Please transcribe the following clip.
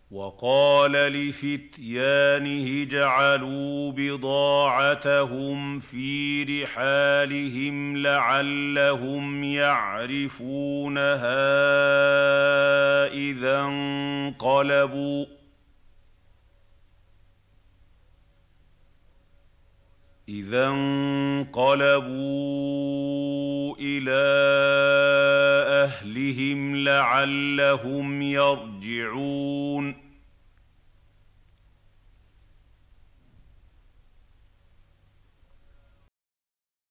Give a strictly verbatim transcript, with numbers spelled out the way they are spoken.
وقال لفتيانه اجعلوا بضاعتهم في رحالهم لعلهم يعرفونها إذا انقلبوا إذا انقلبوا إلى أهلهم لعلهم يرجعون